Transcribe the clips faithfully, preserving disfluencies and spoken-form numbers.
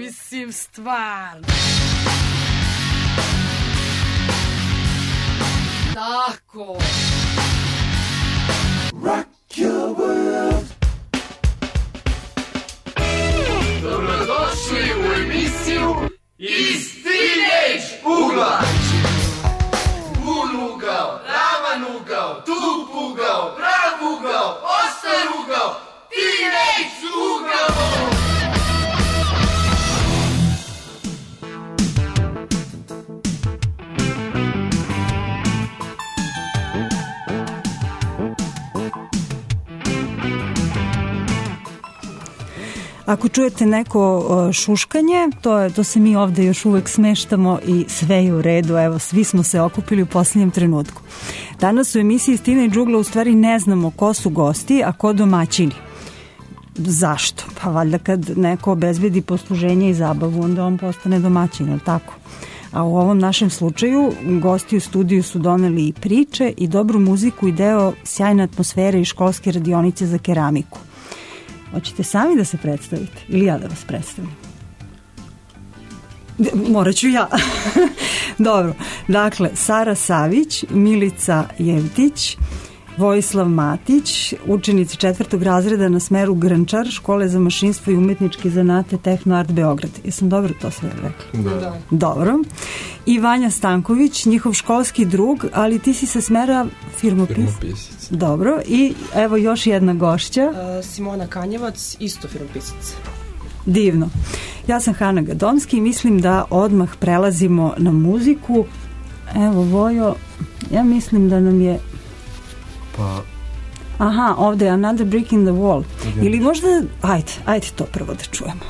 mislim, stvarno. Tako. Rock your world. Dobrodošli u emisiju Iz Teenage ugla. Bun ugao, ravan ugao, tup ugao, prav ugao, ostar ugao, Teenage ugao. Ako čujete neko šuškanje, to, je, to se mi ovde još uvek smeštamo i sve je u redu. Evo, svi smo se okupili u posljednjem trenutku. Danas u emisiji iz Teenage ugla u stvari ne znamo ko su gosti, a ko domaćini. Zašto? Pa valjda kad neko obezbedi posluženje i zabavu, onda on postane domaćin, ili tako? A u ovom našem slučaju gosti u studiju su doneli i priče i dobru muziku i deo sjajne atmosfere i školske radionice za keramiku. Hoćete sami da se predstavite ili ja da vas predstavim? Morat ću ja. Dobro, dakle, Sara Savić, Milica Jevtić, Vojislav Matić, učenici četvrtog razreda na smeru Grnčar, škole za mašinstvo i umetničke zanate Tehno Art Beograd. Jesam dobro to sve rekla? Da. Dobro. I Vanja Stanković, njihov školski drug, ali ti si sa smera firmopis. Firmopisac. Dobro. I evo još jedna gošća. Uh, Simona Kanjevac, isto firmopisac. Divno. Ja sam Hana Gadomski i mislim da odmah prelazimo na muziku. Evo, Vojo, ja mislim da nam je... Pa... Aha, ovde je Another Brick in the Wall. Okay. Ili možda... Ajde, ajde to prvo da čujemo.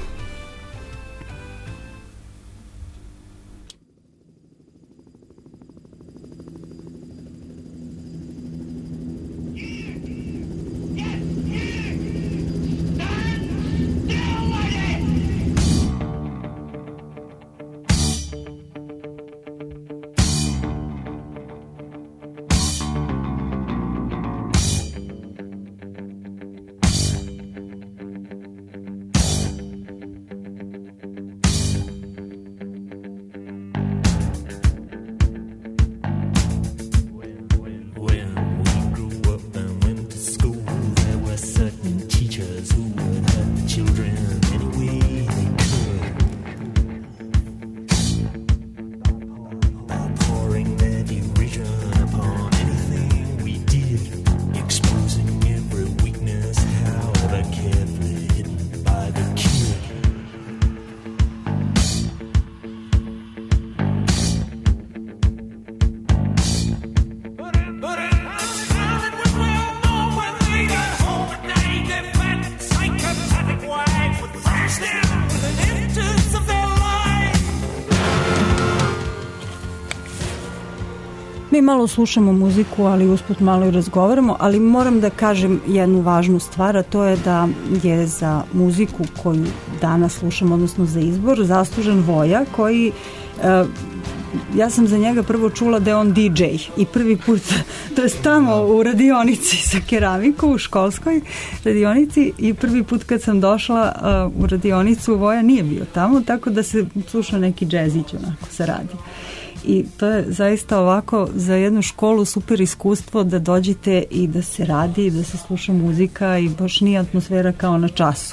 Mi malo slušamo muziku, ali usput malo i razgovaramo, ali moram da kažem jednu važnu stvar, a to je da je za muziku koju danas slušamo, odnosno za izbor, zaslužen Voja, koji, uh, ja sam za njega prvo čula da je on di džej i prvi put, to je tamo u radionici za keramiku, u školskoj radionici, i prvi put kad sam došla uh, u radionicu, Voja nije bio tamo, tako da se sluša neki džezić, onako se radi. I to je zaista ovako za jednu školu super iskustvo da dođete i da se radi i da se sluša muzika i baš nije atmosfera kao na času.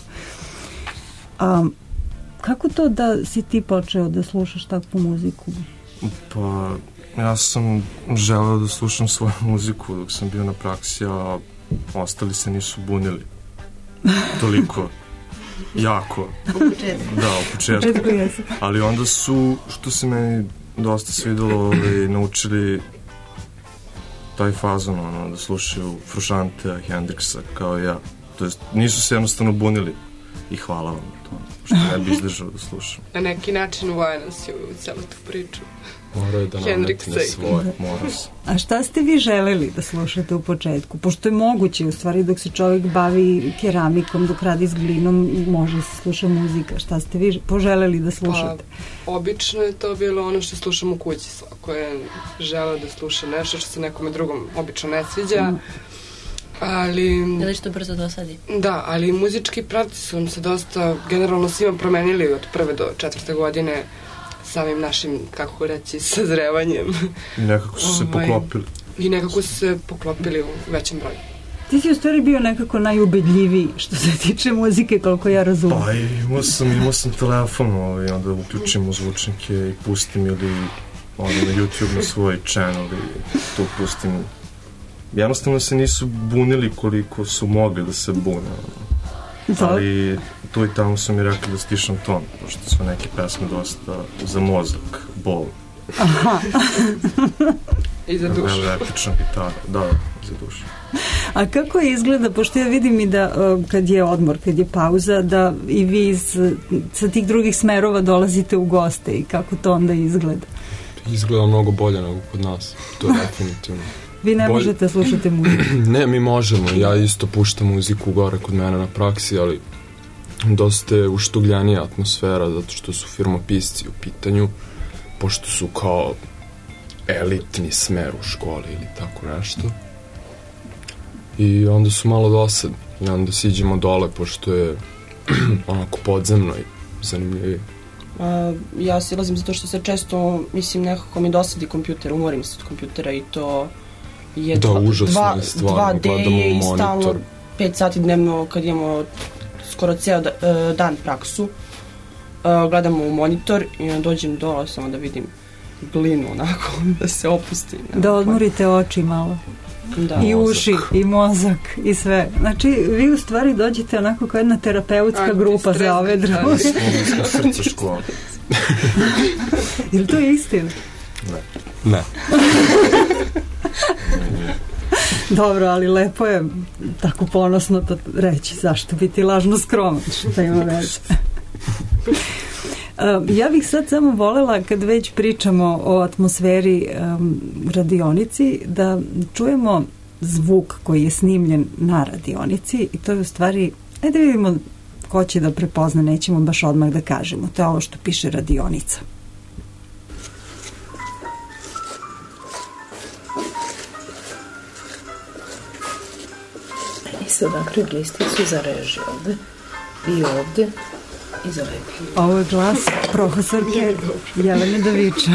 Um, kako to da si ti počeo da slušaš takvu muziku? Pa ja sam želeo da slušam svoju muziku dok sam bio na praksi, a ostali se nisu bunili toliko jako. U početku. Da, u početku. početku jesu. Ali onda su, što se meni dosta svidelo, ovaj, naučili taj fazon, ono, da slušaju Frusciantea, Hendrixa, kao ja. To jest, nisu se jednostavno bunili i hvala vam to, što ne bi izdržao da slušam. Na neki način uvaja nas je u celu tu priču. Morao je da nametne svoje, mora se. A šta ste vi želeli da slušate u početku? Pošto je moguće, u stvari, dok se čovjek bavi keramikom, dok radi s glinom, može se sluša muzika. Šta ste vi poželeli da slušate? Pa, obično je to bilo ono što slušam u kući. Svako je želeo da sluša nešto što se nekome drugom obično ne sviđa. Mm. Ali... Ili što brzo dosadi? Da, ali muzički pravci su nam se dosta generalno svima promenili od prve do četvrte godine samim našim, kako reći, sazrevanjem. I nekako su se poklopili. I nekako su se poklopili u većem broju. Ti si u stvari bio nekako najubedljiviji što se tiče muzike, koliko ja razumem. Pa imao sam, imao sam telefon, ovaj, onda uključim u zvučnike i pustim ili onda na YouTube na svoj channel i to pustim. Jednostavno se nisu bunili koliko su mogli da se bune. Ali tu i tamo su mi rekli da stišam ton, pošto su neke pesme dosta za mozak, bol. Aha. I za dušu. Električna gitara, da, za dušu. A kako je izgleda, pošto ja vidim i da kad je odmor, kad je pauza, da i vi iz, sa tih drugih smerova dolazite u goste i kako to onda izgleda? Izgleda mnogo bolje nego kod nas, to je definitivno. Vi ne bolje... možete slušati muziku? Ne, mi možemo. Ja isto puštam muziku gore kod mene na praksi, ali dosta je uštugljanija atmosfera, zato što su firmopisci u pitanju, pošto su kao elitni smer u školi ili tako nešto. I onda su malo dosadni. I onda siđemo dole, pošto je onako podzemno i zanimljivije. Uh, ja silazim zato što se često, mislim, nekako mi dosadi kompjuter, umorim se od kompjutera i to je da, dva, užasno je stvarno, dva D gledamo u i monitor. stalno pet sati dnevno kad imamo skoro ceo da, uh, dan praksu. Uh, gledamo u monitor i ja dođem dole samo da vidim glinu onako, da se opustim. Da odmorite oči malo. Da. I uši, i mozak, i sve. Znači, vi u stvari dođete onako kao jedna terapeutska grupa za ove druge. Srce škola. Je li to istina? Ne. Ne. Dobro, ali lepo je tako ponosno to reći. Zašto biti lažno skroman? Što ima veze? Ja bih sad samo volela, kad već pričamo o atmosferi um, radionici, da čujemo zvuk koji je snimljen na radionici i to je u stvari, ajde vidimo ko će da prepozna, nećemo baš odmah da kažemo. To je ovo što piše radionica. I sad napravim listicu za režiju ovde i ovde. Ovo je glas profesorke Jelene Daviča.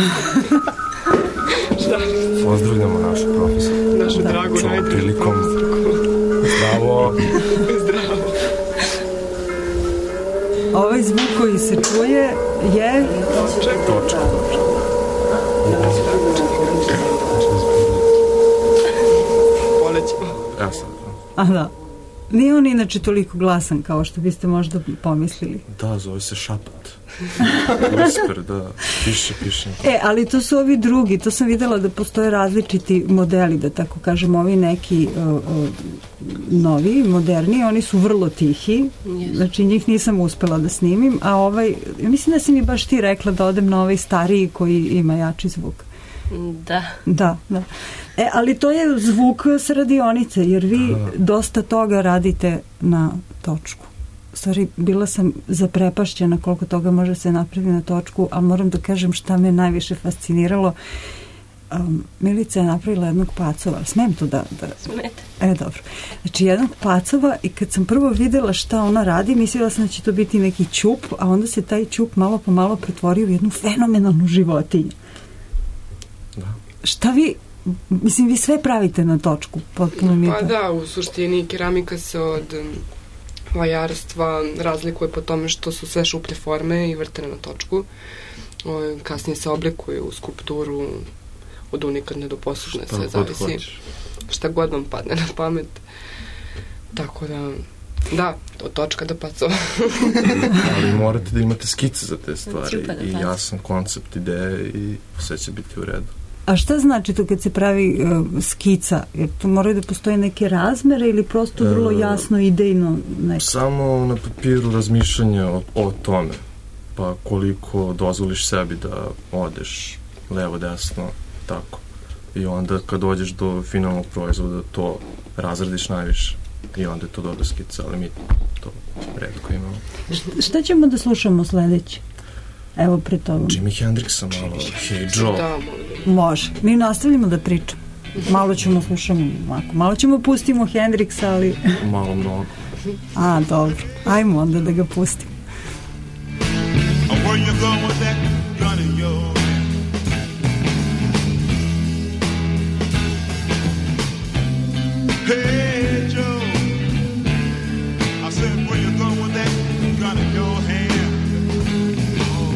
Pozdravljamo našu profesoru. Našu da. dragu najdragu prilikom. Zdravo. Zdravo. Ovaj zvuk koji se čuje je... Točka. Polećemo. Ja sam. A da. Nije on inače toliko glasan kao što biste možda pomislili. Da, zove se šapat. Whisper, da. Piše, piše. E, ali to su ovi drugi. To sam videla da postoje različiti modeli, da tako kažem, ovi neki uh, uh, novi, moderni, oni su vrlo tihi. Yes. Znači, njih nisam uspela da snimim, a ovaj, mislim da si mi baš ti rekla da odem na ovaj stariji koji ima jači zvuk. Da. Da, da. E, ali to je zvuk sa radionice, jer vi Aha. dosta toga radite na točku. Stvari, bila sam zaprepašćena koliko toga može se napraviti na točku, a moram da kažem šta me najviše fasciniralo. Um, Milica je napravila jednog pacova. Smijem to da... da... Smete. E, dobro. Znači, jednog pacova i kad sam prvo videla šta ona radi, mislila sam da će to biti neki ćup, a onda se taj ćup malo po malo pretvorio u jednu fenomenalnu životinju. Da. Šta vi... Mislim, vi sve pravite na točku, potpuno mi je Pa to. da, u suštini keramika se od vajarstva razlikuje po tome što su sve šuplje forme i vrtene na točku. O, kasnije se oblikuje u skulpturu od unikatne do poslušne, sve zavisi. Hoćeš. Šta god vam padne na pamet. Tako da, da, od točka do pacova. Ali morate da imate skice za te stvari i jasan koncept, ideje i sve će biti u redu. A šta znači to kad se pravi uh, skica? Jer to moraju da postoje neke razmere ili prosto vrlo jasno idejno neko? Samo na papiru razmišljanje o, o tome. Pa koliko dozvoliš sebi da odeš levo, desno, tako. I onda kad dođeš do finalnog proizvoda to razradiš najviše. I onda je to dobra skica, ali mi to retko imamo. Šta ćemo da slušamo sledeći? Evo pred tobom. Jimi Hendrixa malo, Hey Joe. Da, može. Mi nastavljamo da pričamo. Malo ćemo slušamo, malo ćemo pustimo Hendrixa, ali... Malo mnogo. A, dobro. Ajmo onda da ga pustimo. Where you going with that gun in your Hey Joe, I said where you going with that gun in your hand? Oh.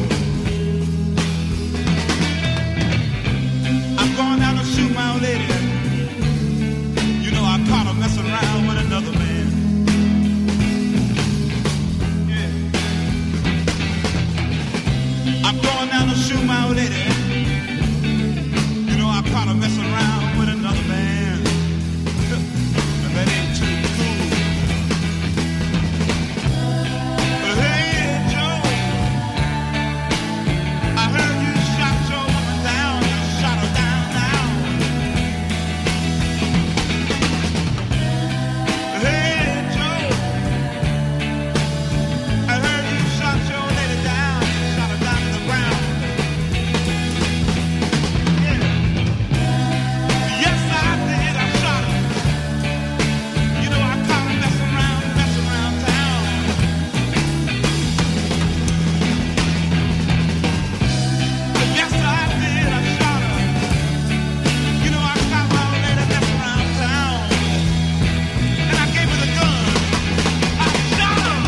I'm going down to shoot my old lady. You know I caught her messing around with another man. Yeah. I'm going down to shoot my old lady. You know I caught her messing around with another man. And that ain't too cool. But hey, Joe, I heard you shot your woman down. You shot her down now. Hey, Joe, I heard you shot your lady down. You shot her down to the ground. Yeah. Yes, I did. I shot her. You know I caught her messing around, messing around town. Yes, I did. I shot her. You know I caught my old lady messing around town. And I gave her the gun. I shot her.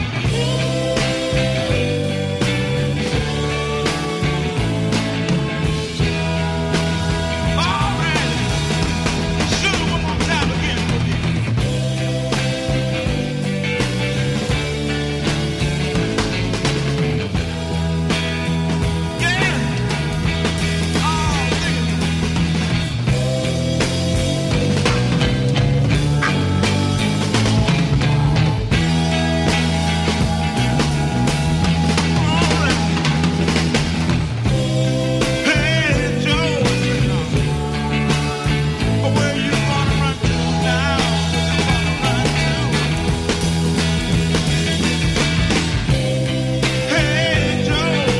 All right. Shoot her one more time again for me. Yeah. Oh, nigga. All right. Hey, Joe. Where you gonna run to now? Where you gonna run to? Hey, Joe.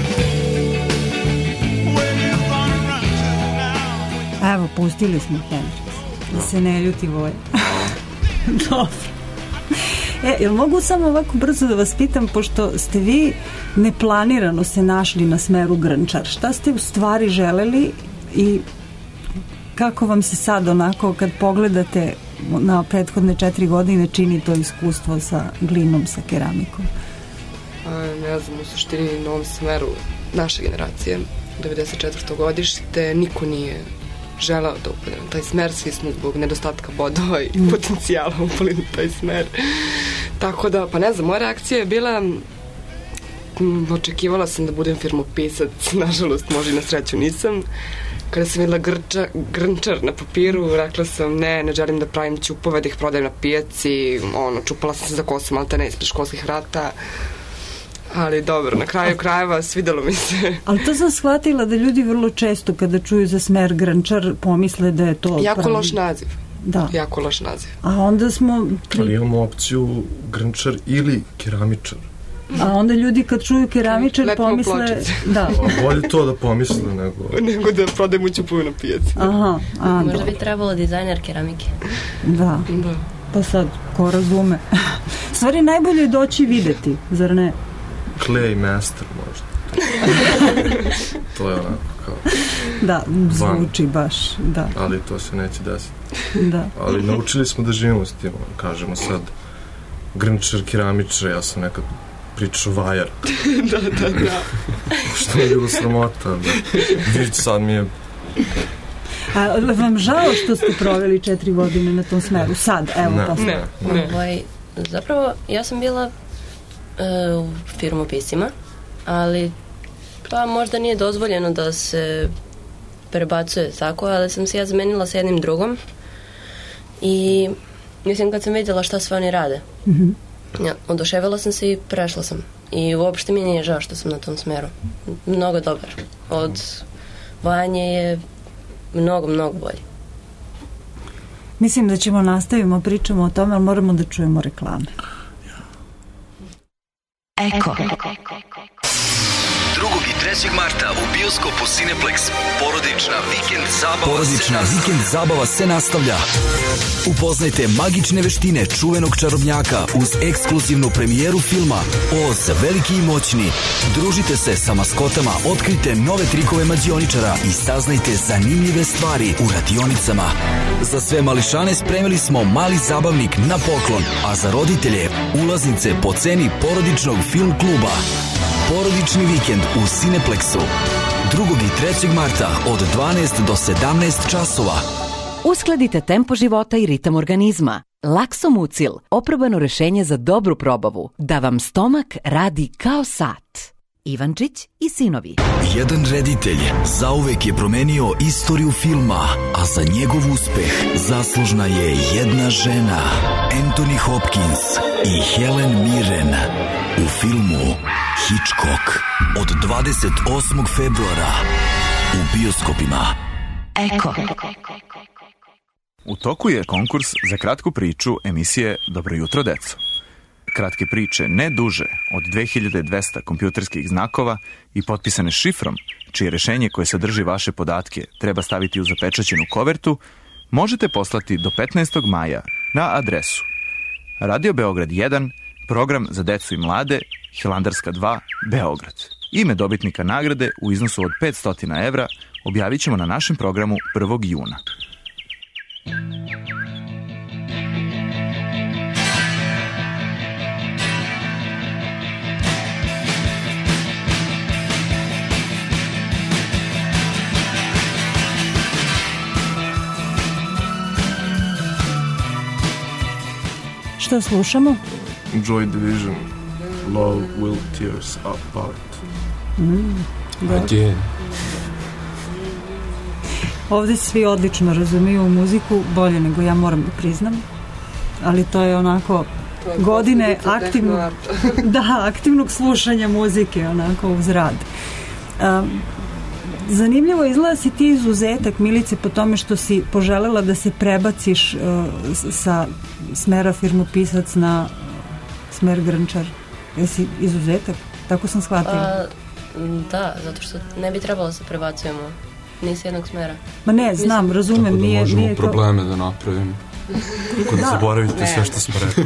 Where you gonna run to now? Evo, pustili smo Hendrix. Da se ne ljuti Voja. Dobro. E, jel mogu samo ovako brzo da vas pitam, pošto ste vi neplanirano se našli na smeru grnčar, šta ste u stvari želeli i kako vam se sad onako kad pogledate na prethodne četiri godine čini to iskustvo sa glinom, sa keramikom? A, ne znam, u suštini na ovom smeru naše generacije, devedeset četvrto godište, niko nije želeo da upade na taj smer, svi smo zbog nedostatka bodova i Mm. potencijala upali na taj smer. Tako da, pa ne znam, moja reakcija je bila, m, očekivala sam da budem firmopisac, nažalost, možda i na sreću nisam. Kada sam videla grča, grnčar na papiru, rekla sam ne, ne želim da pravim ćupove, da ih prodajem na pijaci, ono, čupala sam se za kosu maltene ispred školskih vrata. Ali dobro, na kraju krajeva svidelo mi se. Ali to sam shvatila da ljudi vrlo često kada čuju za smer grnčar pomisle da je to... Jako pravi- loš naziv. Da. Jako loš naziv. A onda smo... pri- Ali imamo opciju grnčar ili keramičar. A onda ljudi kad čuju keramičar Lepimo pomisle... pločice. Da. A bolje to da pomisle nego... Nego da prodajemo ćupove na pijaci. Aha, a, Možda dobro. bi trebalo dizajner keramike. Da. Da. Pa sad, ko razume. Stvari, najbolje je doći i videti, zar ne? Clay master možda. To je onako kao... Da, zvuči baš, da, Ali to se neće desiti. da. Ali naučili smo da živimo s tim. Kažemo sad grnčar, keramičar, ja sam nekad pričao vajar. Da, da, da. Što je bilo sramota. Da. Vidiš, sad mi je... A vam žao što ste proveli četiri godine na tom smeru? Sad, evo, Ne. pa sad. Ne, ne. Ovaj, zapravo, ja sam bila e, u firmopisima, ali pa možda nije dozvoljeno da se prebacuje tako, ali sam se ja zamenila sa jednim drugom i mislim kad sam vidjela šta sve oni rade, Mhm. ja, oduševila sam se i prešla sam. I uopšte mi nije žao što sam na tom smeru. Mnogo dobar. Od vajanja je mnogo, mnogo bolje. Mislim da ćemo nastavimo, pričamo o tome, ali moramo da čujemo reklame. Eko. drugog i trećeg marta u bioskopu Cineplex porodična vikend zabava Porodična vikend zabava se nastavlja. Upoznajte magične veštine čuvenog čarobnjaka uz ekskluzivnu premijeru filma Oz, veliki i moćni. Družite se sa maskotama, otkrite nove trikove mađioničara i saznajte zanimljive stvari u radionicama. Za sve mališane spremili smo mali zabavnik na poklon, a za roditelje ulaznice po ceni porodičnog film kluba. Porodični vikend u Cineplexu drugog i trećeg marta od dvanaest do sedamnaest časova. Uskladite tempo života i ritam organizma. Laksomucil, oprobano rešenje za dobru probavu, da vam stomak radi kao sat. Ivančić i sinovi. Jedan reditelj zauvek je promenio istoriju filma, a za njegov uspeh zaslužna je jedna žena, Anthony Hopkins i Helen Mirren u filmu Hitchcock od dvadeset osmog februara u bioskopima. Eko. U toku je konkurs za kratku priču emisije Dobro jutro, deco. Kratke priče ne duže od dve hiljade dvesta kompjuterskih znakova i potpisane šifrom, čije rešenje koje sadrži vaše podatke treba staviti u zapečaćenu kovertu, možete poslati do petnaestog maja na adresu Radio Beograd jedan, program za decu i mlade, Hilandarska dva, Beograd. Ime dobitnika nagrade u iznosu od petsto evra objavit ćemo na našem programu prvog juna. Šta slušamo? Joy Division, Love Will Tear Us Apart. Mm, Again. Ovdje svi odlično razumiju muziku, bolje nego ja, moram da priznam. Ali to je onako to je godine aktivnog, da, aktivnog slušanja muzike, onako uz rad. Um, zanimljivo izgleda si ti izuzetak, Milice, po tome što si poželela da se prebaciš uh, sa smera firmopisac na smer grnčar. Jesi izuzetak? Tako sam shvatila. A, da, zato što ne bi trebalo se prebacujemo ni s jednog smera. Ma ne, znam, Mislim, razumem. Tako da nije, možemo nije probleme to... da napravimo. Kako da, da zaboravite ne. sve što smo rekli.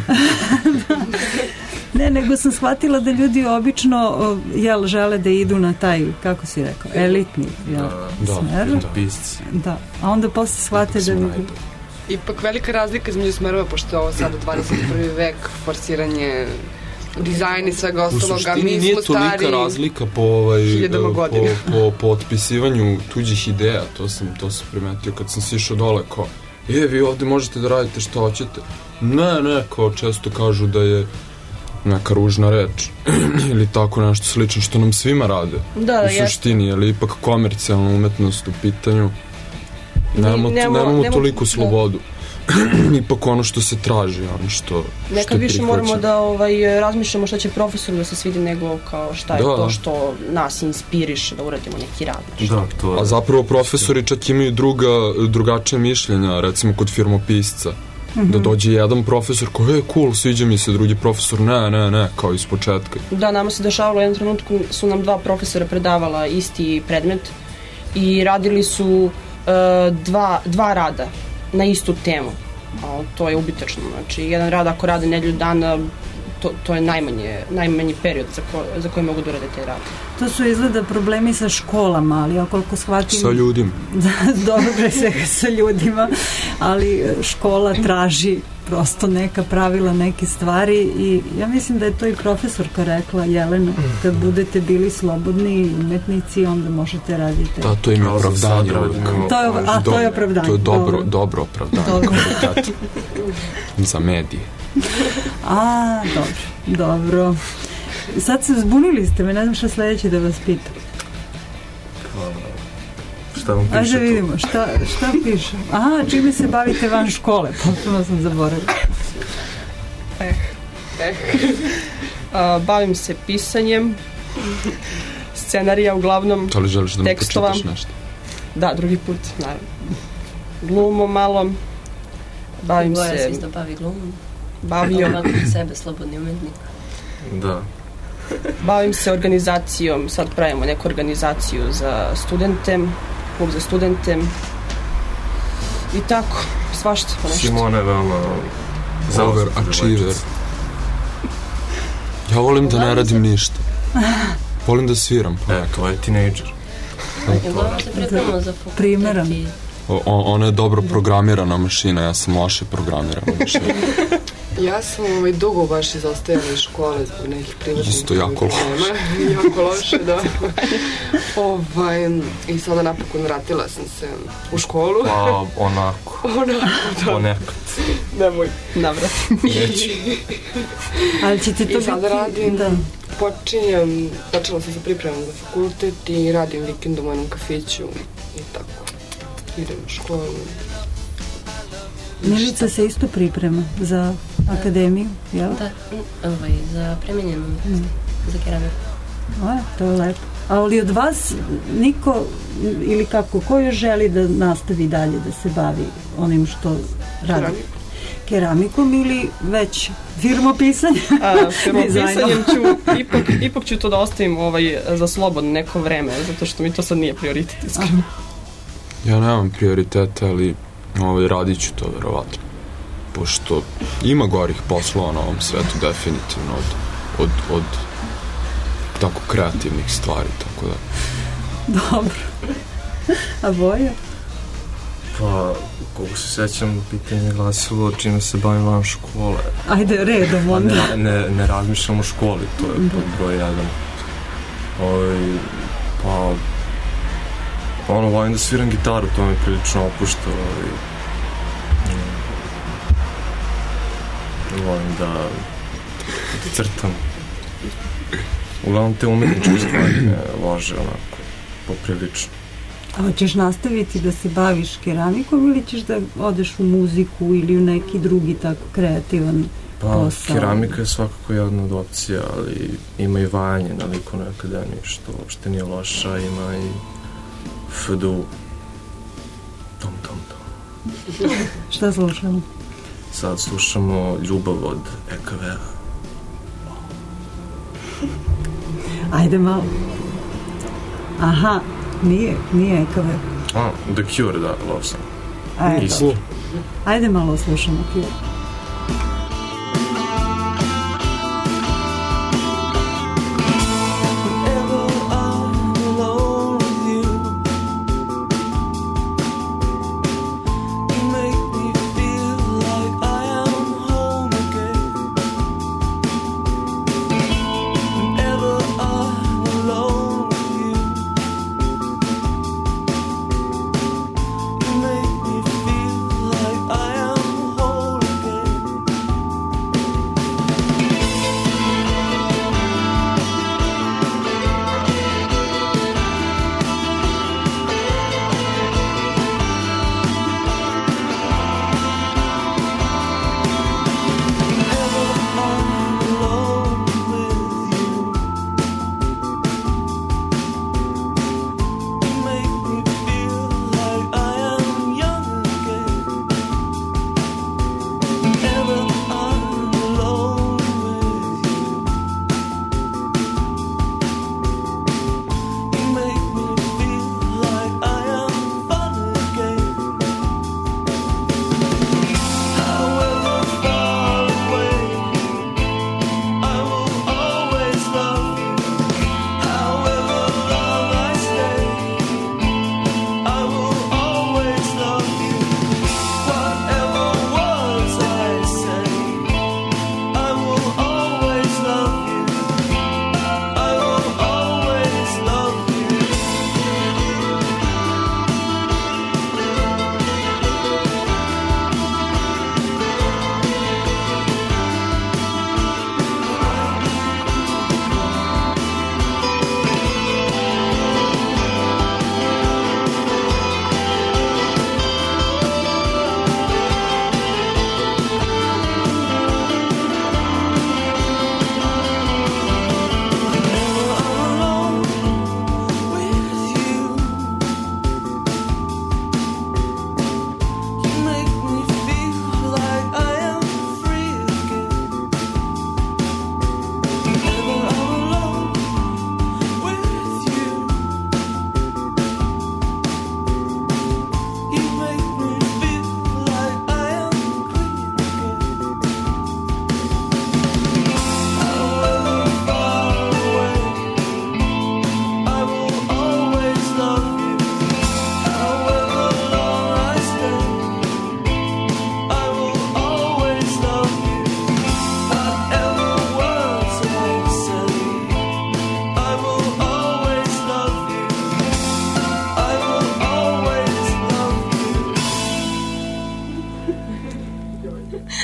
Ne, nego sam shvatila da ljudi obično jel, žele da idu na taj, kako si rekao, elitni jel, da, smer. Da, pisci. Da, a onda posle shvate da bi... Ipak velika razlika između smerova, pošto je ovo sada dvadeset prvi vek, forsiranje dizajn i svega ostaloga, mi smo stari nije tolika razlika po, ovaj, po, po, po otpisivanju tuđih ideja, to sam, to sam primetio kad sam sišao dole, kao, e, vi ovde možete da radite što hoćete. Ne, ne, kao često kažu da je neka ružna reč ili tako nešto slično što nam svima rade. Da, u suštini, je li ipak komercijalna umetnost u pitanju. Nemamo, nemo, nemamo nemo, toliko slobodu. Ipak ono što se traži, ono što nekad više moramo da ovaj, razmišljamo šta će profesoru da se svidi nego kao šta je da, to što nas inspiriše da uradimo neki rad. Da, to je. A zapravo profesori čak imaju druga, drugačije mišljenja, recimo kod firmopisca. Mm-hmm. Da dođe jedan profesor koji je cool, sviđa mi se, drugi profesor ne, ne, ne, kao iz početka. Da, nama se dešavalo, u jednom trenutku su nam dva profesora predavala isti predmet i radili su uh, dva, dva rada na istu temu. A to je ubitačno. Znači, jedan rad ako rade nedelju dana, to, to je najmanje, najmanji period za, ko, za koji mogu da urade taj rad. To su izgleda problemi sa školama, ali ja koliko shvatim... Sa ljudima. Dobro je svega sa ljudima, ali škola traži prosto neka pravila, neke stvari i ja mislim da je to i profesorka rekla, Jelena, kad budete bili slobodni umetnici, onda možete raditi. Da, to im je opravdanje. To je, a, to je opravdanje. To je dobro, dobro opravdanje. Dobro. Za medije. A, dobro, dobro. Sad se zbunili ste me, ne znam šta sledeće da vas pitam. Šta vam piše? Ajde vidimo, šta, šta piše? Aha, čime se bavite van škole? Potpuno sam zaboravila. Eh, eh. A, bavim se pisanjem scenarija, uglavnom da li želiš da tekstova. Mi počitaš nešto? Da, drugi put, naravno. Glumom malo. Bavim Boja se... se isto bavi glumom. Bavio. Kako sebe slobodni umetnik. Da. Bavim se organizacijom, sad pravimo neku organizaciju za studente, klub za studente i tako, svašta po nešto. Simona je veoma overachiever. Ja volim da ne radim ništa. Volim da sviram. E, to je tinejdžer. Uglavnom se pripremamo za fakultet. Primeran. O, ona je dobro programirana mašina, ja sam loše programirana mašina. Ja sam ovaj, dugo baš izostajala iz škole zbog nekih privatnih Isto jako loše. Jako loše, da. ovaj, I sada napokon vratila sam se u školu. Pa, onako. Onako, da. Ponekad. Nemoj. Navrat. Neću. Ali će ti to I sada biti... radim, Da. počinjem, počela sam se pripremam za fakultet i radim vikendom u jednom kafiću i tako. Idem u školu. Milica se isto priprema za akademiju, jel? Da, ovaj, za premenjenu umetnost, za keramiku. A, to je lepo. Ali od vas niko, ili kako, ko još želi da nastavi dalje, da se bavi onim što radi? Keramiku. Keramikom ili već firmopisanje? A, firmopisanjem ću, ipak, ipak ću to da ostavim ovaj, za slobodno neko vreme, zato što mi to sad nije prioritet, iskreno. Ja nemam prioriteta, ali ovaj, radit ću to verovatno. Pošto ima gorih poslova na ovom svetu, definitivno, od, od, od tako kreativnih stvari, tako da. Dobro. A Boja? Pa, koliko se sećam, pitanje je glasilo čime se bavim van škole. Ajde, redom Pa onda. ne, ne, ne razmišljam o školi, to je pod broj jedan. Ovaj, pa, ono, volim da sviram gitaru, to mi prilično opušta. Ovaj, volim da crtam. Uglavnom te umetničke stvari me lože onako, poprilično. A hoćeš nastaviti da se baviš keramikom ili ćeš da odeš u muziku ili u neki drugi tako kreativan Pa, posao? keramika je svakako jedna od opcija, ali ima i vajanje na likovnoj akademiji, što uopšte nije loša, ima i F D U. Tom, tom, tom. Šta slušamo? Sad slušamo Ljubav od E K V-a. Ajde malo. Aha, nije, nije E K V. A, The Cure, da, Love Song. Ajde, Isto. Ajde malo slušamo Cure. Make me feel like I am whole again.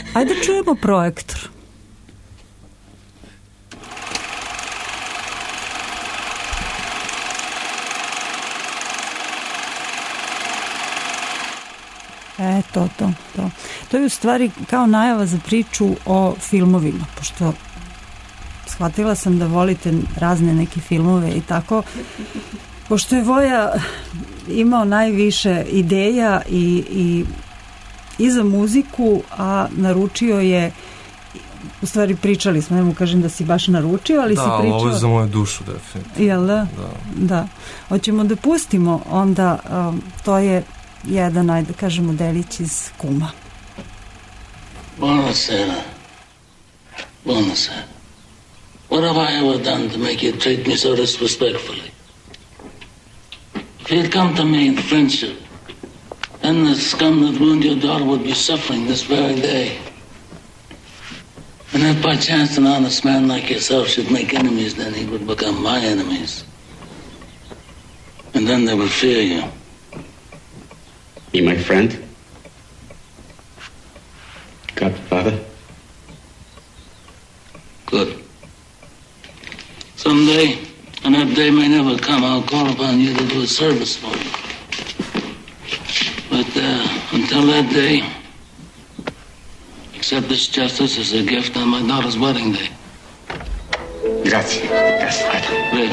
Ajde čujemo Projektor. E, to, to, to. To je u stvari kao najava za priču o filmovima, pošto shvatila sam da volite razne neke filmove i tako. Pošto je Voja imao najviše ideja i, i, i za muziku, a naručio je, u stvari pričali smo, ne mu kažem da si baš naručio, ali da, si pričao... Da, ovo je za moju dušu, definitivno. Jel da? Da. Da. Hoćemo da pustimo onda, um, to je jedan, ajde da kažemo, delić iz Kuma. Buonasera. Buonasera. What have I ever done to make you treat me so disrespectfully? If you'd come to me in friendship, then the scum that ruined your daughter would be suffering this very day. And if by chance an honest man like yourself should make enemies, then he would become my enemies. And then they would fear you. Be my friend? Godfather? Good. Someday, and that day may never come, I'll call upon you to do a service for me. But uh, until that day, accept this justice as a gift on my daughter's wedding day. Grazie, Godfather. Great.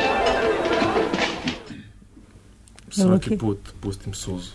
Svaki okay. put pustim suzu.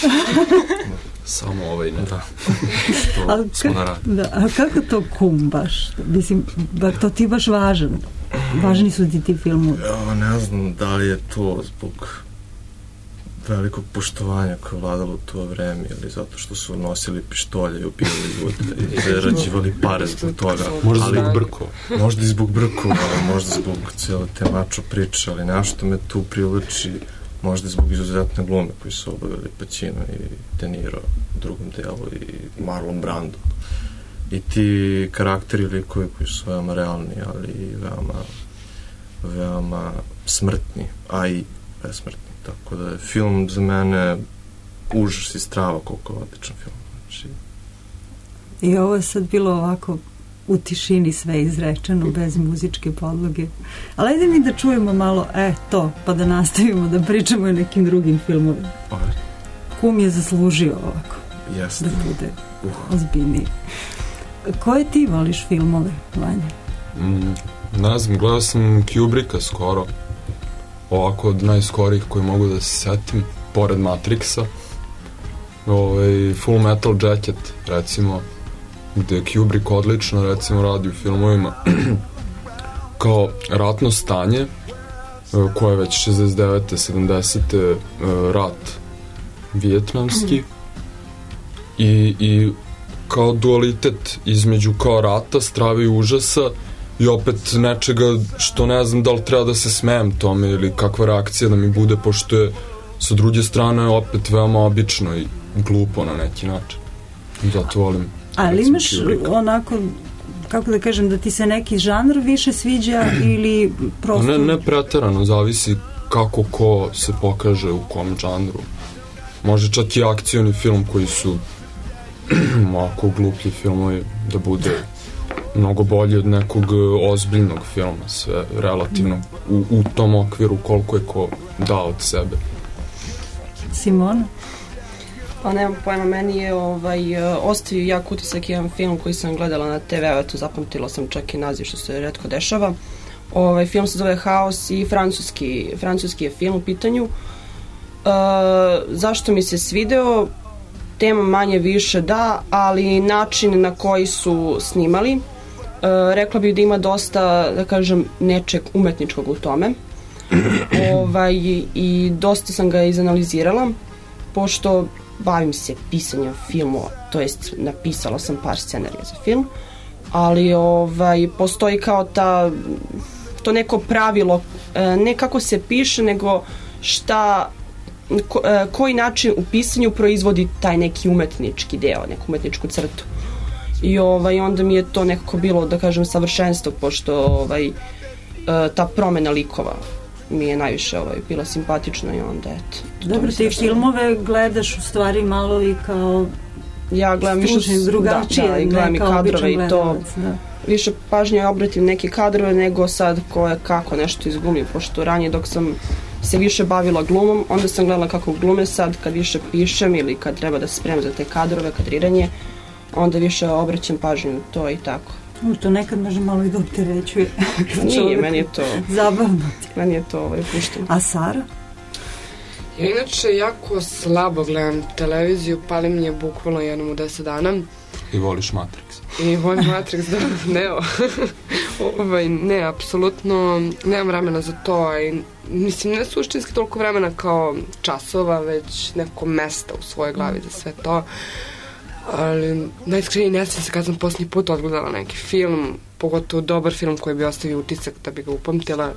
Samo ovaj ne. Da. To smo na radi. Da, a kako to Kum baš? Mislim, ba, to ti baš važan. Važni su ti ti filmovi. Ja ne znam da li je to zbog velikog poštovanja koje je vladalo u to vreme ili zato što su nosili pištolje i ubijali ljude i zarađivali pare zbog toga. Možda zbog brkova. Možda i zbog brkova, možda zbog cijele te mačo priče, ali nešto me tu privlači, možda zbog izuzetne glume koji su obavili Pacino i De Niro u drugom delu i Marlon Brando. I ti karakteri likovi koji su veoma realni, ali i veoma, veoma smrtni, a i besmrtni. Tako da je film za mene užas i strava koliko je odličan film. Znači... I ovo je sad bilo ovako u tišini sve izrečeno, bez muzičke podloge. Ali ajde mi da čujemo malo, e, to, pa da nastavimo da pričamo o nekim drugim filmovima. Ajde. Kum je zaslužio ovako. Jeste. Da bude uh. ozbiljniji. Koje ti voliš filmove, Vanja? Mm, ne znam, gledao sam Kubricka skoro. Ovako od najskorijih koji mogu da se setim, pored Matrixa. Ovaj, Full Metal Jacket, recimo, gde Kubrick odlično, recimo, radi u filmovima kao ratno stanje, koje je već šezdeset devete sedamdesete rat vijetnamski i, i kao dualitet između kao rata, strave i užasa i opet nečega što ne znam da li treba da se smejem tome ili kakva reakcija da mi bude, pošto je sa druge strane opet veoma obično i glupo na neki način. Zato volim. Ali imaš onako, kako da kažem, da ti se neki žanr više sviđa ili prosto... Ne, ne preterano, zavisi kako ko se pokaže u kom žanru. Može čak i akcioni film koji su ovako gluplji filmovi da bude mnogo bolji od nekog ozbiljnog filma, sve relativno u, u tom okviru koliko je ko dao od sebe. Simona? Pa nemam pojma, meni je ovaj, ostavio jak utisak jedan film koji sam gledala na te ve, eto zapamtila sam čak i naziv što se retko dešava. Ovaj, film se zove Haos i francuski, francuski je film u pitanju. Uh, zašto mi se svideo? Tema manje više da, ali način na koji su snimali, uh, rekla bih da ima dosta, da kažem, nečeg umetničkog u tome. ovaj, I dosta sam ga izanalizirala, pošto bavim se pisanjem filmova, to jest napisala sam par scenarija za film, ali ovaj, postoji kao ta, to neko pravilo, ne kako se piše, nego šta, ko, koji način u pisanju proizvodi taj neki umetnički deo, neku umetničku crtu. I ovaj, onda mi je to nekako bilo, da kažem, savršenstvo, pošto ovaj, ta promena likova mi je najviše ovaj, bila simpatična i onda eto. Dobro, te filmove gledaš u stvari malo i kao ja gledam više Stručni, drugačije, da, da, i gledam ne i kao kadrove običan i to gledalac, da. više pažnje obratim neke kadrove nego sad ko je kako nešto izglumi, pošto ranije dok sam se više bavila glumom, onda sam gledala kako glume, sad kad više pišem ili kad treba da se spremam za te kadrove, kadriranje, onda više obraćam pažnju na to i tako. U, to nekad može malo i da opterećuje. Nije, meni je to zabavno ti. Meni je to ovaj, pušteno. A Sara? Ja inače jako slabo gledam televiziju, palim je bukvalno jednom u deset dana. I voliš Matrix. I volim Matrix, da, ne, ovaj, ne, apsolutno nemam vremena za to i mislim, ne suštinski toliko vremena kao časova, već neko mesta u svojoj glavi za sve to. Ali najiskrenije ne sjećam se kad sam posljednji put odgledala neki film, pogotovo dobar film koji bi ostavio utisak da bi ga upamtila.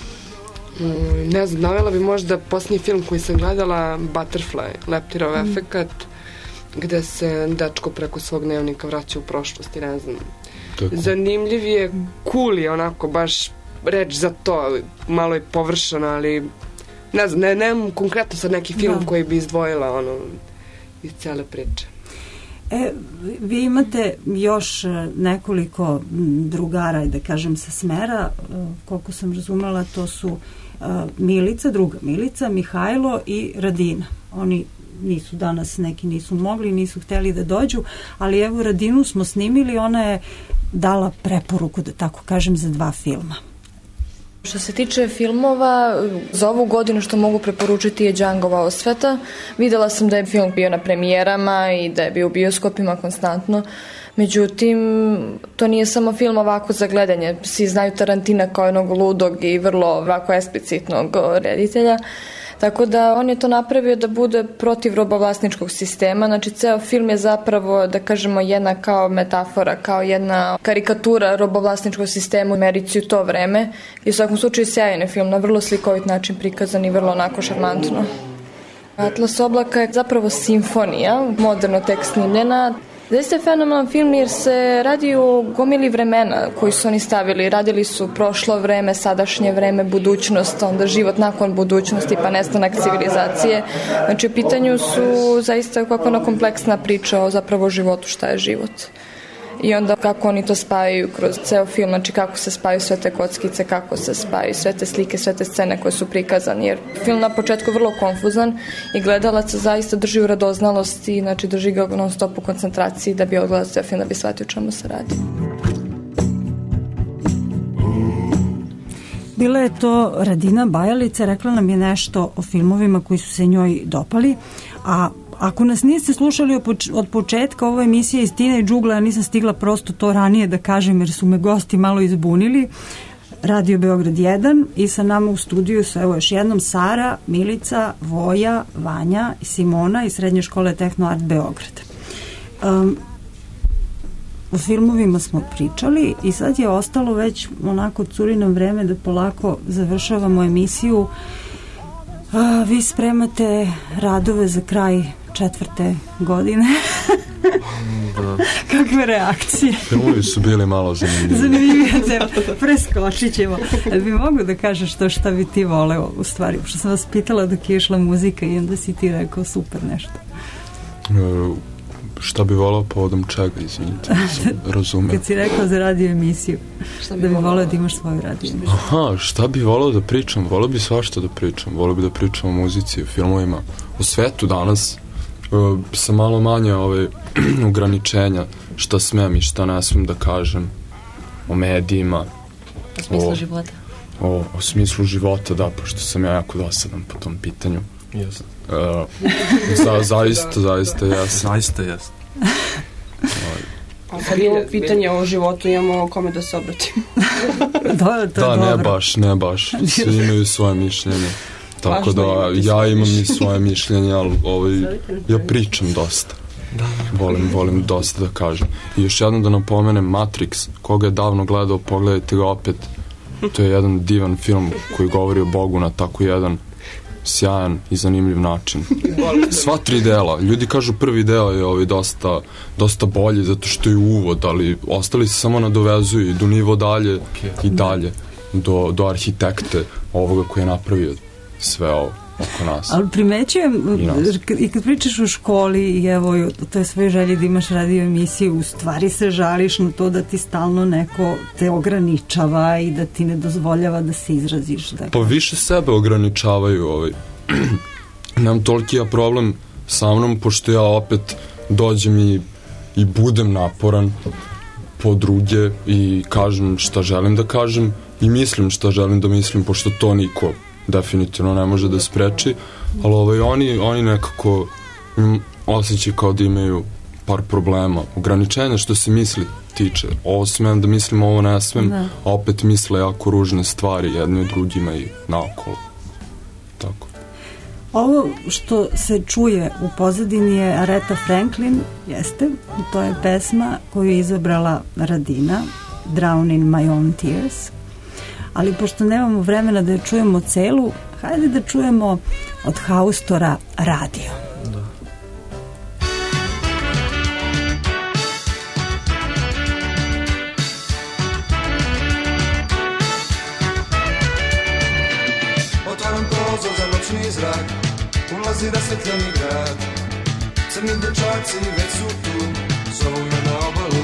Mm, ne znam, navela bi možda posljednji film koji sam gledala, Butterfly, Leptirov mm. efekat, gde se dečko preko svog dnevnika vraća u prošlost i ne znam. Tako. Zanimljiv je, cool je onako, baš reč za to, malo je površano, ali ne znam, ne, nemam konkretno sad neki film da. Koji bi izdvojila ono iz cele priče. E, vi imate još nekoliko drugara, da kažem, sa smera, koliko sam razumela, to su Milica, druga Milica, Mihajlo i Radina. Oni nisu danas, neki nisu mogli, nisu hteli da dođu, ali evo Radinu smo snimili, ona je dala preporuku, da tako kažem, za dva filma. Što se tiče filmova, za ovu godinu što mogu preporučiti je Djangova osveta. Videla sam da je film bio na premijerama i da je bio u bioskopima konstantno. Međutim, to nije samo film ovako za gledanje. Svi znaju Tarantina kao jednog ludog i vrlo ovako eksplicitnog reditelja. Tako da on je to napravio da bude protiv robovlasničkog sistema. Znači, ceo film je zapravo, da kažemo, jedna kao metafora, kao jedna karikatura robovlasničkog sistema u Americi u to vreme. I u svakom slučaju sjajan je film, na vrlo slikovit način prikazan i vrlo onako šarmantno. Atlas oblaka je zapravo simfonija, moderno tek snimljena. Zaista je fenomenalan film jer se radi o gomili vremena koji su oni stavili. Radili su prošlo vreme, sadašnje vreme, budućnost, onda život nakon budućnosti pa nestanak civilizacije. Znači u pitanju su zaista kako ona kompleksna priča o zapravo životu, šta je život. I onda kako oni to spajaju kroz ceo film, znači kako se spajaju sve te kockice, kako se spajaju sve te slike, sve te scene koje su prikazane, jer film na početku vrlo konfuzan i gledalac zaista drži u radoznalosti, znači drži ga non stop u koncentraciji da bi odgledao ceo film, da bi shvatio o čemu se radi. Bila je to Radina Bajalica, rekla nam je nešto o filmovima koji su se njoj dopali, a ako nas niste slušali od početka, ovo je emisija iz Tina i Džugla, ja nisam stigla prosto to ranije da kažem jer su me gosti malo izbunili. Radio Beograd jedan i sa nama u studiju su evo još jednom Sara, Milica, Voja, Vanja i Simona iz Srednje škole Tehno Art Beograd. Um, o filmovima smo pričali i sad je ostalo već onako curi nam vreme da polako završavamo emisiju. A, vi spremate radove za kraj četvrte godine. Da. Kakve reakcije? Filmovi su bili malo zanimljivi. Zanimljivi, preskočit ćemo. Ali bi mogu da kažeš to šta bi ti voleo u stvari? Što sam vas pitala dok je išla muzika i onda si ti rekao super nešto. Uh, šta bi voleo povodom čega, izvinite, razumem. Kad si rekao za radio emisiju, da bi voleo da imaš svoju radio emisiju. Aha, šta bi voleo da pričam? Voleo bi svašta da pričam. Voleo bi da pričam o muzici, o filmovima, o svetu danas, uh, sa malo manje ove ograničenja, šta smem i šta ne smem da kažem, o medijima. O smislu o, života. O, o smislu života, da, pošto sam ja jako dosadan po tom pitanju. Jesam. Uh, za, zaista, zaista jesam. Zaista jesam. A kad imamo pitanje o životu, imamo kome da se obratimo. da, to da je ne dobro. baš, ne baš. Svi imaju svoje mišljenje. Tako da ja imam i svoje mišljenje, ali ovaj, ja pričam dosta. Volim, volim dosta da kažem. I još jednom da napomenem Matrix, koga je davno gledao, pogledajte ga opet. To je jedan divan film koji govori o Bogu na tako jedan sjajan i zanimljiv način. Sva tri dela, ljudi kažu prvi deo je ovaj dosta, dosta bolji zato što je uvod, ali ostali se samo nadovezuju i do nivo dalje okay. i dalje do, do arhitekte ovoga koji je napravio sve ovo. oko nas. Ali primećujem, i, i kad pričaš o školi i evo o toj svojoj želji da imaš radio emisiju, u stvari se žališ na to da ti stalno neko te ograničava i da ti ne dozvoljava da se izraziš. Dakle. Pa više sebe ograničavaju. Ovaj. Nemam toliki ja problem sa mnom, pošto ja opet dođem i, i budem naporan po druge i kažem šta želim da kažem i mislim šta želim da mislim, pošto to niko definitivno ne može da spreči, ali ovaj, oni, oni nekako osjećaju kao da imaju par problema, ograničenja što se misli tiče. Ovo smem da mislim, ovo ne smem, da. A opet misle jako ružne stvari jedni od drugima i naokolo. Tako. Ovo što se čuje u pozadini je Aretha Franklin, jeste, to je pesma koju je izabrala Radina, Drown in My Own Tears. Ali pošto nemamo vremena da je čujemo celu, hajde da čujemo od Haustora Radio. Da. Otvaram prozor za noćni zrak, ulazi rasvetljeni grad. Crni dečaci već su tu, zovu me na obalu.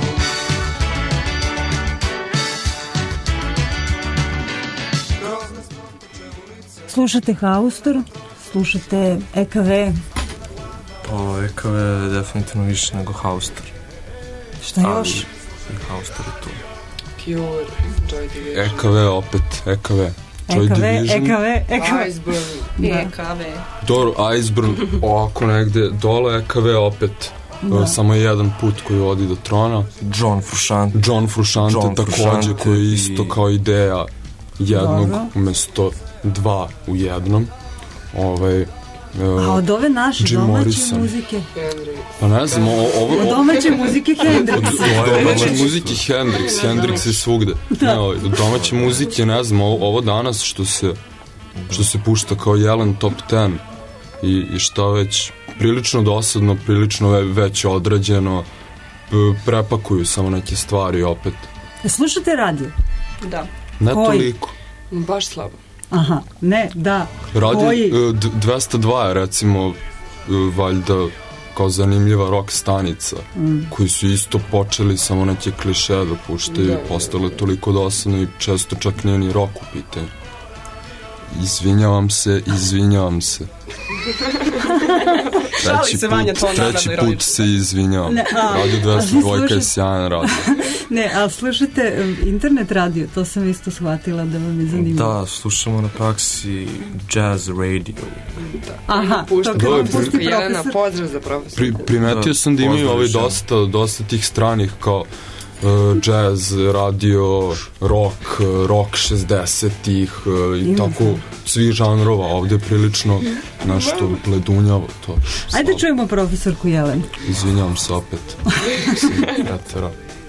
Slušate Haustor, slušate E K V. Pa E K V je definitivno više nego Haustor. Šta još? I Haustor je tu. Cure, Joy Division. E K V opet, E K V. Joy Division. E K V, E K V. Iceburn. E K V. Dobro, Iceburn, ovako negde, dole E K V opet. Da. Samo jedan put koji vodi do trona. John Frusciante. John Frusciante John takođe, Frusciante koji je isto i... kao ideja jednog Dobro. umesto dva u jednom. Ovaj, uh, A od ove naše Jim domaće Morrison. muzike? Pa ne znam, ovo... ovo od domaće muzike Hendrix. Od, od domaće muzike Hendrix, Hendrix je svugde. Da. Ne, ovaj, od domaće muzike, ne znam, ovo, ovo danas što se, što se pušta kao Jelen Top ten i, i šta već, prilično dosadno, prilično ve, već odrađeno, prepakuju samo neke stvari opet. Slušate radio? Da. Ne Koji? toliko. Baš slabo. Aha, ne, da. Radio Koji? dvesta dva je recimo valjda kao zanimljiva rock stanica Mm. koji su isto počeli samo neke kliše da puštaju i postale toliko dosadno i često čak nije ni rock u pitanju. Izvinjavam se, izvinjavam se. Treći se Vanja, put, to treći naravno put se izvinjavam. Ne, a- Radio dvesta dva je sjajan radio. Ne, a slušate internet radio, to sam isto shvatila da vam je zanimljivo. Da, slušamo na praksi jazz radio. Aha, Pušta to kao profesor pusti Jelena, profesor. pozdrav za profesor. Pri, primetio Da, sam da imaju pozdrav ovaj još jednom. dosta, dosta tih stranih kao uh, jazz, radio, rock, uh, rock šezdesetih uh, i Ima. tako svih žanrova. Ovde je prilično nešto bledunjavo to. Ajde čujemo profesorku Jelenu. Izvinjavam se opet. Sam preterao.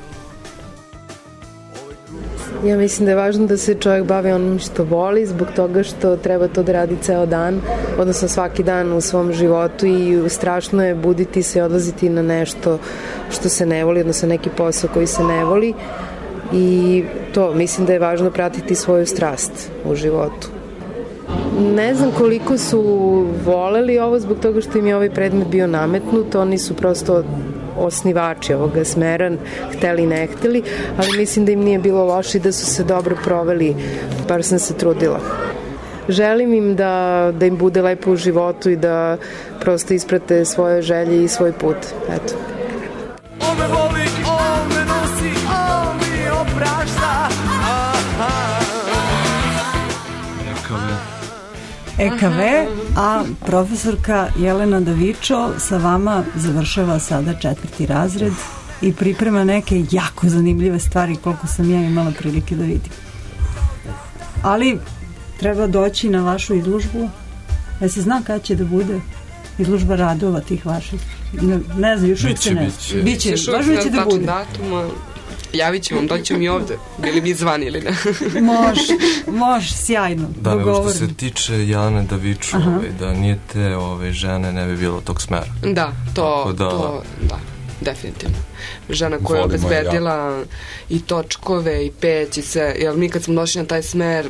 Ja mislim da je važno da se čovjek bavi onim što voli, zbog toga što treba to da radi ceo dan, odnosno svaki dan u svom životu, i strašno je buditi se i odlaziti na nešto što se ne voli, odnosno neki posao koji se ne voli, i to mislim da je važno pratiti svoju strast u životu. Ne znam koliko su voleli ovo zbog toga što im je ovaj predmet bio nametnut, oni su prosto osnivači ovoga smera, hteli ne hteli, ali mislim da im nije bilo loše i da su se dobro proveli, bar sam se trudila. Želim im da, da im bude lepo u životu i da prosto isprate svoje želje i svoj put. Eto. On me voli, on me nosi, on mi oprašta. E K V, a profesorka Jelena Davičo sa vama završava sada četvrti razred i priprema neke jako zanimljive stvari koliko sam ja imala prilike da vidim. Ali treba doći na vašu izložbu. Ja se znam kada će da bude izložba radova tih vaših. Ne, ne znam, još uvijek se ne znam. Biće, baš će da bude. Datuma. Javit ću vam, doću mi ovde. Bili mi zvani ili ne? Može, može, sjajno. Da, nego što se tiče Jelene Daviču, ovaj, da nije te ove žene ne bi bilo tog smera. Da, to, da, to, da, definitivno. Žena koja je obezbedila i točkove i peć i sve, jer mi kad smo došli na taj smer,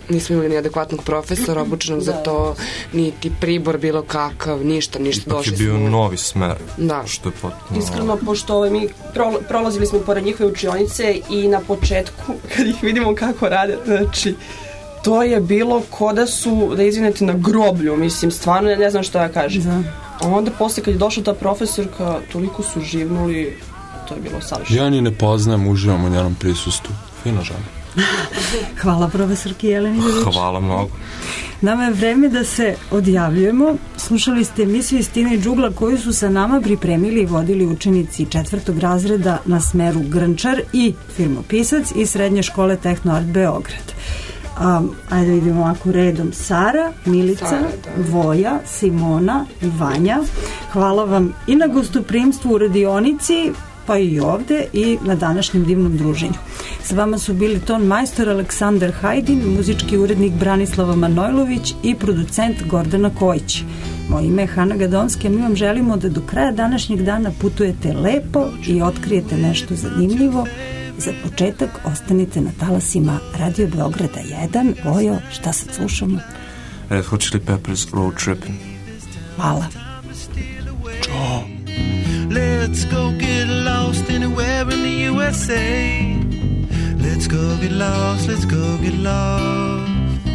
nismo imali ni adekvatnog profesora obučenog za to, niti pribor bilo kakav, ništa, ništa. Ipak došli je bio smo... novi smer, da. Što je potpuno... Iskreno, pošto ovaj, mi pro, prolazili smo pored njihove učionice i na početku, kad ih vidimo kako rade, znači, to je bilo ko da su, da izvinete, na groblju, mislim, stvarno ne, ne znam šta da kažem. Da. A onda posle kad je došla ta profesorka, toliko su živnuli, to je bilo savršeno. Ja ni ne poznajem, uživam u njenom prisustvu. Fina žena. Hvala profesorki Jeleni Ilić. Hvala mnogo. Nama je vreme da se odjavljujemo. Slušali ste emisiju Istina i džugla koju su sa nama pripremili i vodili učenici četvrtog razreda na smeru Grnčar i filmopisac iz Srednje škole Tehnoart Beograd. Um, ajde vidimo ovako redom. Sara, Milica, Sara, Voja, Simona i Vanja. Hvala vam i na gostoprimstvu u radionici, pa i ovde i na današnjem divnom druženju. Sa vama su bili ton majstor Aleksandar Hajdin, muzički urednik Branislava Manojlović i producent Gordana Kojić. Moje ime je Hana Gadomski, a mi vam želimo da do kraja današnjeg dana putujete lepo i otkrijete nešto zanimljivo. Za početak ostanite na talasima Radio Beograda jedan. Vojo, šta sad slušamo? Red Hot Chili Peppers, Road Trippin'. Hvala. Ćao. Let's go get lost anywhere in the U S A. Let's go get lost, let's go get lost.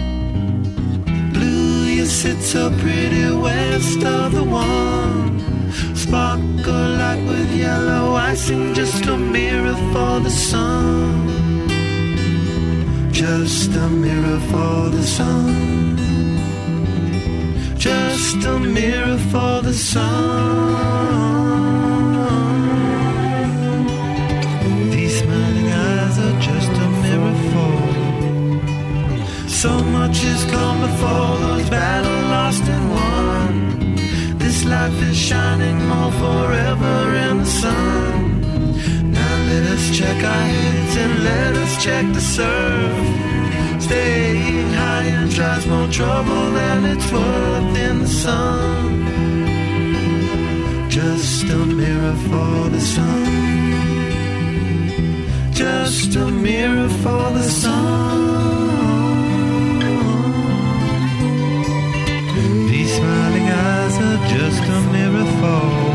Blue, you sit so pretty west of the one. Sparkle like with yellow icing, just a mirror for the sun. Just a mirror for the sun. Just a mirror for the sun. These smiling eyes are just a mirror for. So much has come before, those battles lost and won. This life is shining more forever in the sun. Now let us check our heads and let us check the surf. Staying high and tries more trouble than it's worth in the sun. Just a mirror for the sun. Just a mirror for the sun. These smiling eyes are just a mirror for.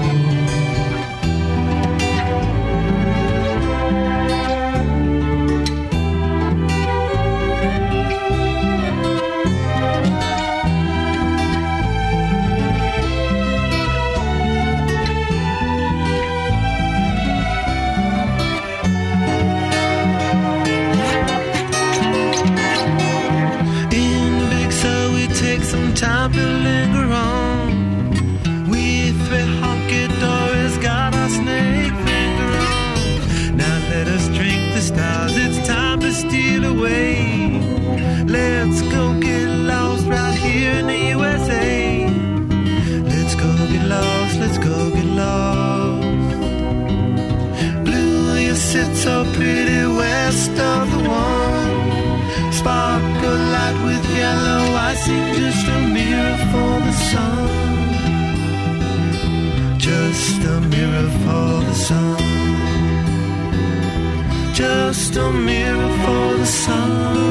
Time to linger on. We three honky-dories got our snake finger on. Now let us drink the stars, it's time to steal away. Let's go get lost right here in the U S A. Let's go get lost, let's go get lost. Blue, you sit so pretty west of the one. Sparkle light with yellow icing, just a mirror for the sun. Just a mirror for the sun. Just a mirror for the sun.